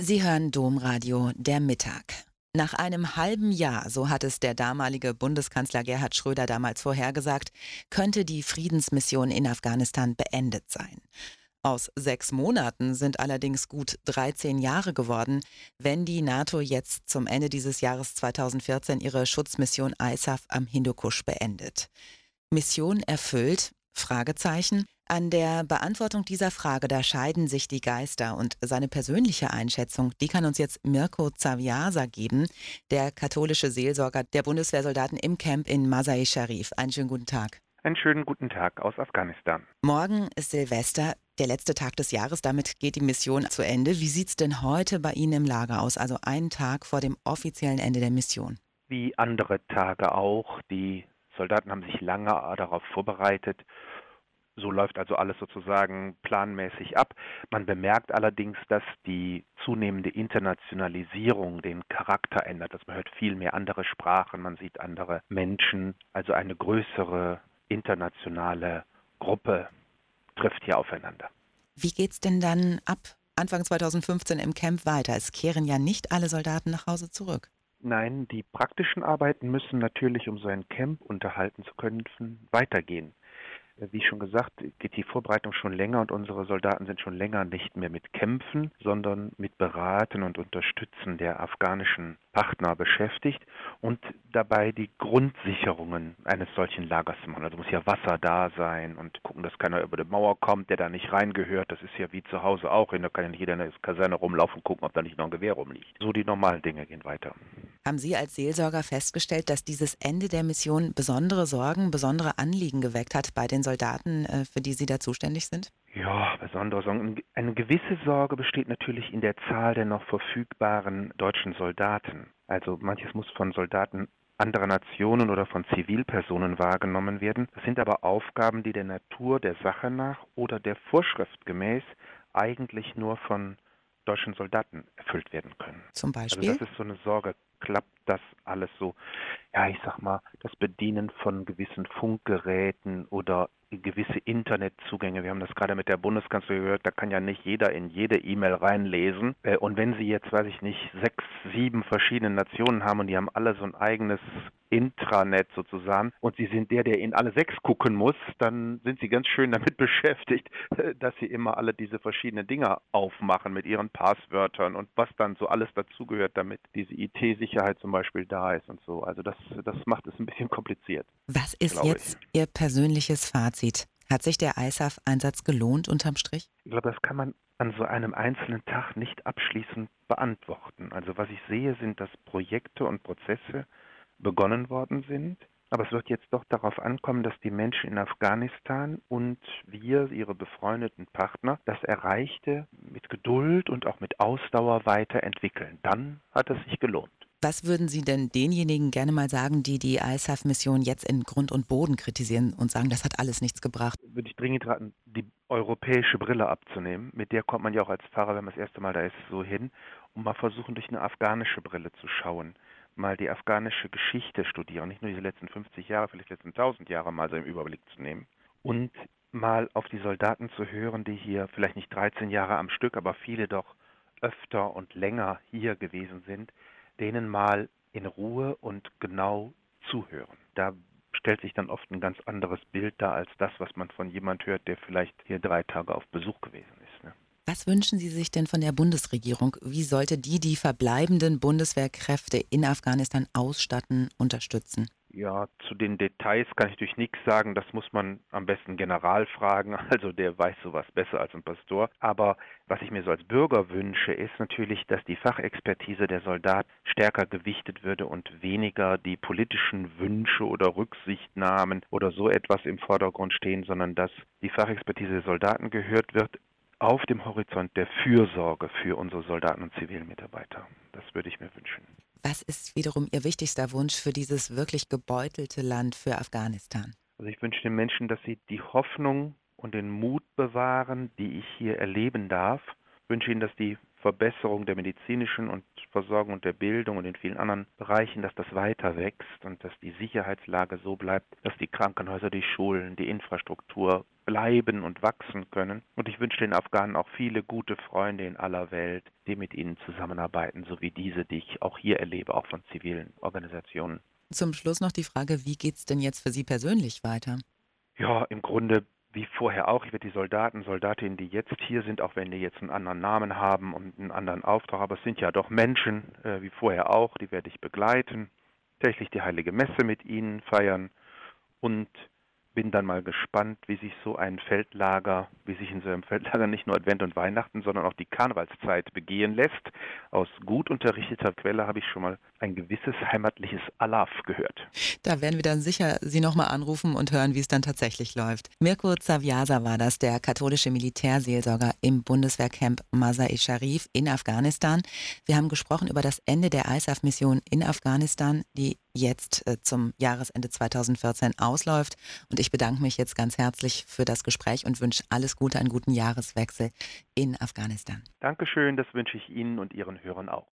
Sie hören Domradio der Mittag. Nach einem halben Jahr, so hat es der damalige Bundeskanzler Gerhard Schröder damals vorhergesagt, könnte die Friedensmission in Afghanistan beendet sein. Aus 6 Monaten sind allerdings gut 13 Jahre geworden, wenn die NATO jetzt zum Ende dieses Jahres 2014 ihre Schutzmission ISAF am Hindukusch beendet. Mission erfüllt? Fragezeichen. An der Beantwortung dieser Frage, da scheiden sich die Geister, und seine persönliche Einschätzung, die kann uns jetzt Mirko Zaviasa geben, der katholische Seelsorger der Bundeswehrsoldaten im Camp in Masai Sharif. Einen schönen guten Tag. Einen schönen guten Tag aus Afghanistan. Morgen ist Silvester, der letzte Tag des Jahres, damit geht die Mission zu Ende. Wie sieht's denn heute bei Ihnen im Lager aus, also einen Tag vor dem offiziellen Ende der Mission? Wie andere Tage auch. Die Soldaten haben sich lange darauf vorbereitet. So läuft also alles sozusagen planmäßig ab. Man bemerkt allerdings, dass die zunehmende Internationalisierung den Charakter ändert. Dass man hört viel mehr andere Sprachen, man sieht andere Menschen. Also eine größere internationale Gruppe trifft hier aufeinander. Wie geht's denn dann ab Anfang 2015 im Camp weiter? Es kehren ja nicht alle Soldaten nach Hause zurück. Nein, die praktischen Arbeiten müssen natürlich, um so ein Camp unterhalten zu können, weitergehen. Wie schon gesagt, geht die Vorbereitung schon länger und unsere Soldaten sind schon länger nicht mehr mit Kämpfen, sondern mit Beraten und Unterstützen der afghanischen Partner beschäftigt und dabei die Grundsicherungen eines solchen Lagers zu machen. Also muss ja Wasser da sein und gucken, dass keiner über die Mauer kommt, der da nicht reingehört. Das ist ja wie zu Hause auch. Da kann ja nicht jeder in der Kaserne rumlaufen und gucken, ob da nicht noch ein Gewehr rumliegt. So die normalen Dinge gehen weiter. Haben Sie als Seelsorger festgestellt, dass dieses Ende der Mission besondere Sorgen, besondere Anliegen geweckt hat bei den Soldaten, für die Sie da zuständig sind? Ja, besondere Sorgen. Eine gewisse Sorge besteht natürlich in der Zahl der noch verfügbaren deutschen Soldaten. Also manches muss von Soldaten anderer Nationen oder von Zivilpersonen wahrgenommen werden. Das sind aber Aufgaben, die der Natur der Sache nach oder der Vorschrift gemäß eigentlich nur von deutschen Soldaten erfüllt werden können. Zum Also Beispiel? das ist so eine Sorge. Klappt das alles so? Ja, ich sag mal, das Bedienen von gewissen Funkgeräten oder gewisse Internetzugänge. Wir haben das gerade mit der Bundeskanzlerin gehört, da kann ja nicht jeder in jede E-Mail reinlesen. Und wenn Sie jetzt, weiß ich nicht, 6, 7 verschiedene Nationen haben und die haben alle so ein eigenes Intranet sozusagen und Sie sind der in alle 6 gucken muss, dann sind Sie ganz schön damit beschäftigt, dass Sie immer alle diese verschiedenen Dinger aufmachen mit Ihren Passwörtern und was dann so alles dazugehört, damit diese IT-Sicherheit zum Beispiel da ist und so. Also das macht es ein bisschen kompliziert. Was ist Glaube jetzt Ihr persönliches Fazit? Hat sich der ISAF-Einsatz gelohnt unterm Strich? Ich glaube, das kann man an so einem einzelnen Tag nicht abschließend beantworten. Also was ich sehe, sind, dass Projekte und Prozesse begonnen worden sind. Aber es wird jetzt doch darauf ankommen, dass die Menschen in Afghanistan und wir, ihre befreundeten Partner, das Erreichte mit Geduld und auch mit Ausdauer weiterentwickeln. Dann hat es sich gelohnt. Was würden Sie denn denjenigen gerne mal sagen, die die ISAF-Mission jetzt in Grund und Boden kritisieren und sagen, das hat alles nichts gebracht? Würde ich dringend raten, die europäische Brille abzunehmen. Mit der kommt man ja auch als Fahrer, wenn man das erste Mal da ist, so hin. Und mal versuchen, durch eine afghanische Brille zu schauen. Mal die afghanische Geschichte studieren. Nicht nur diese letzten 50 Jahre, vielleicht die letzten 1000 Jahre mal so im Überblick zu nehmen. Und mal auf die Soldaten zu hören, die hier vielleicht nicht 13 Jahre am Stück, aber viele doch öfter und länger hier gewesen sind, denen mal in Ruhe und genau zuhören. Da stellt sich dann oft ein ganz anderes Bild dar als das, was man von jemand hört, der vielleicht hier 3 Tage auf Besuch gewesen ist. Ne? Was wünschen Sie sich denn von der Bundesregierung? Wie sollte die verbleibenden Bundeswehrkräfte in Afghanistan ausstatten, unterstützen? Ja, zu den Details kann ich natürlich nichts sagen. Das muss man am besten General fragen. Also der weiß sowas besser als ein Pastor. Aber was ich mir so als Bürger wünsche, ist natürlich, dass die Fachexpertise der Soldaten stärker gewichtet würde und weniger die politischen Wünsche oder Rücksichtnahmen oder so etwas im Vordergrund stehen, sondern dass die Fachexpertise der Soldaten gehört wird auf dem Horizont der Fürsorge für unsere Soldaten und zivilen Mitarbeiter. Das würde ich mir wünschen. Was ist wiederum Ihr wichtigster Wunsch für dieses wirklich gebeutelte Land, für Afghanistan? Also ich wünsche den Menschen, dass sie die Hoffnung und den Mut bewahren, die ich hier erleben darf. Ich wünsche ihnen, dass die Verbesserung der medizinischen und Versorgung und der Bildung und in vielen anderen Bereichen, dass das weiter wächst und dass die Sicherheitslage so bleibt, dass die Krankenhäuser, die Schulen, die Infrastruktur bleiben und wachsen können. Und ich wünsche den Afghanen auch viele gute Freunde in aller Welt, die mit ihnen zusammenarbeiten, so wie diese, die ich auch hier erlebe, auch von zivilen Organisationen. Zum Schluss noch die Frage, wie geht's denn jetzt für Sie persönlich weiter? Ja, im Grunde wie vorher auch. Ich werde die Soldaten, Soldatinnen, die jetzt hier sind, auch wenn die jetzt einen anderen Namen haben und einen anderen Auftrag, aber es sind ja doch Menschen, wie vorher auch, die werde ich begleiten, täglich die heilige Messe mit ihnen feiern und bin dann mal gespannt, wie sich so ein Feldlager, wie sich in so einem Feldlager nicht nur Advent und Weihnachten, sondern auch die Karnevalszeit begehen lässt. Aus gut unterrichteter Quelle habe ich schon mal ein gewisses heimatliches Alaf gehört. Da werden wir dann sicher Sie nochmal anrufen und hören, wie es dann tatsächlich läuft. Mirko Zaviasa war das, der katholische Militärseelsorger im Bundeswehrcamp Mazar-e Sharif in Afghanistan. Wir haben gesprochen über das Ende der ISAF-Mission in Afghanistan, die jetzt zum Jahresende 2014 ausläuft. Und ich bedanke mich jetzt ganz herzlich für das Gespräch und wünsche alles Gute, einen guten Jahreswechsel in Afghanistan. Dankeschön, das wünsche ich Ihnen und Ihren Hörern auch.